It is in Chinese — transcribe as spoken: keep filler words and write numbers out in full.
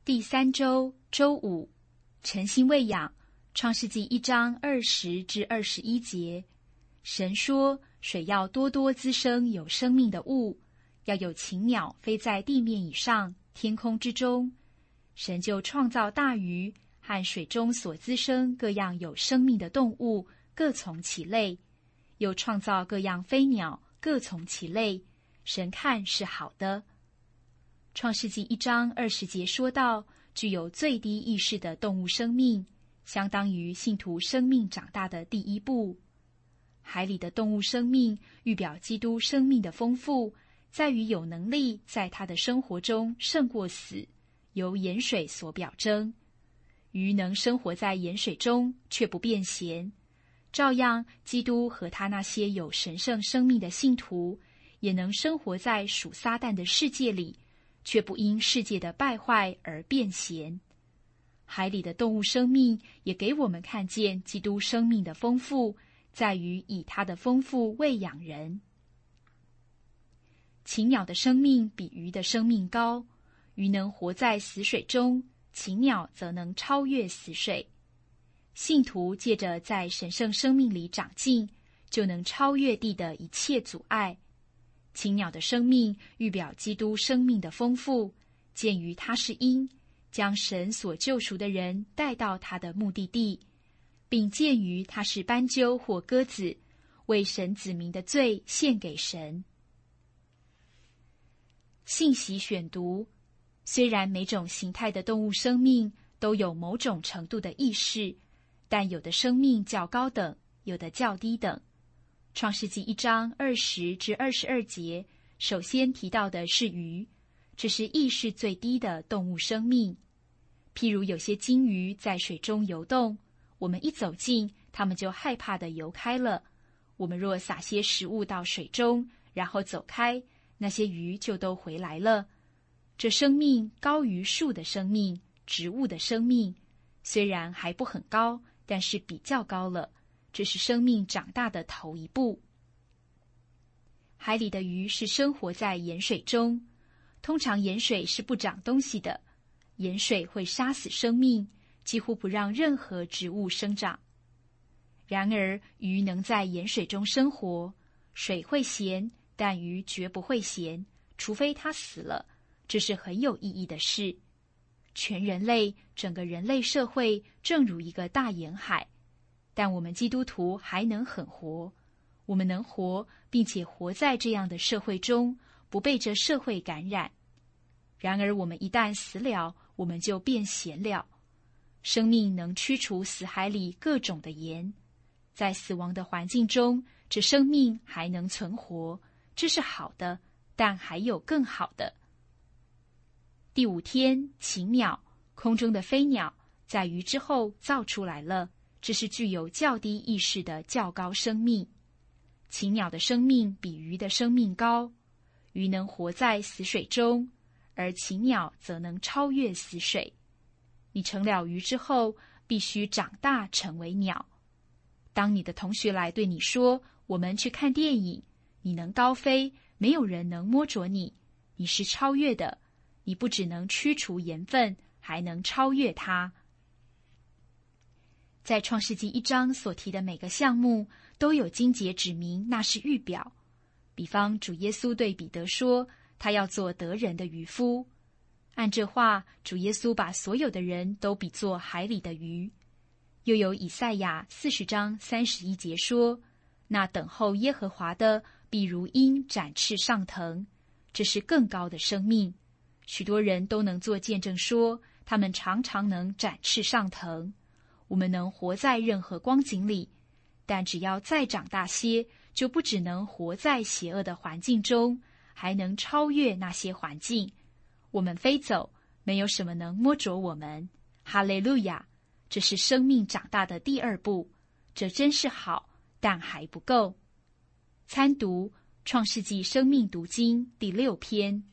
第三周周五，晨星喂养，创世纪一章二十至二十一节。神说，水要多多滋生有生命的物，要有禽鸟飞在地面以上，天空之中。神就创造大鱼和水中所滋生各样有生命的动物，各从其类，又创造各样飞鸟，各从其类。神看是好的。创世纪一章二十节说到，具有最低意识的动物生命，相当于信徒生命长大的第一步。海里的动物生命预表基督生命的丰富，在于有能力在他的生活中胜过死，由盐水所表征。鱼能生活在盐水中，却不变咸。照样，基督和他那些有神圣生命的信徒，也能生活在属撒旦的世界里，却不因世界的败坏而变咸。海里的动物生命也给我们看见基督生命的丰富，在于以他的丰富喂养人。禽鸟的生命比鱼的生命高，鱼能活在死水中，禽鸟则能超越死水。信徒借着在神圣生命里长进，就能超越地的一切阻碍。禽鸟的生命预表基督生命的丰富，鉴于他是鹰，将神所救赎的人带到他的目的地，并鉴于他是斑鸠或鸽子，为神子民的罪献给神。信息选读：虽然每种形态的动物生命都有某种程度的意识，但有的生命较高等，有的较低等。创世纪一章二十至二十二节，首先提到的是鱼，这是意识最低的动物生命。譬如有些鲸鱼在水中游动，我们一走近，它们就害怕地游开了。我们若撒些食物到水中，然后走开，那些鱼就都回来了。这生命高于树的生命，植物的生命，虽然还不很高，但是比较高了。这是生命长大的头一步。海里的鱼是生活在盐水中，通常盐水是不长东西的，盐水会杀死生命，几乎不让任何植物生长。然而，鱼能在盐水中生活，水会咸，但鱼绝不会咸，除非它死了，这是很有意义的事。全人类，整个人类社会正如一个大盐海，但我们基督徒还能很活，我们能活，并且活在这样的社会中，不被这社会感染。然而我们一旦死了，我们就变咸了。生命能驱除死海里各种的盐，在死亡的环境中，这生命还能存活，这是好的，但还有更好的。第五天，禽鸟，空中的飞鸟，在鱼之后造出来了，这是具有较低意识的较高生命。禽鸟的生命比鱼的生命高，鱼能活在死水中，而禽鸟则能超越死水。你成了鱼之后，必须长大成为鸟。当你的同学来对你说，我们去看电影，你能高飞，没有人能摸着你，你是超越的，你不只能驱除盐分，还能超越它。在创世纪一章所提的每个项目，都有经节指明那是预表。比方主耶稣对彼得说，他要做得人的渔夫。按这话，主耶稣把所有的人都比作海里的鱼。又有以赛亚四十章三十一节说，那等候耶和华的，必如鹰展翅上腾。这是更高的生命。许多人都能做见证说，他们常常能展翅上腾。我们能活在任何光景里，但只要再长大些，就不只能活在邪恶的环境中，还能超越那些环境。我们飞走，没有什么能摸着我们。哈利路亚！这是生命长大的第二步，这真是好，但还不够。参读创世纪生命读经第六篇。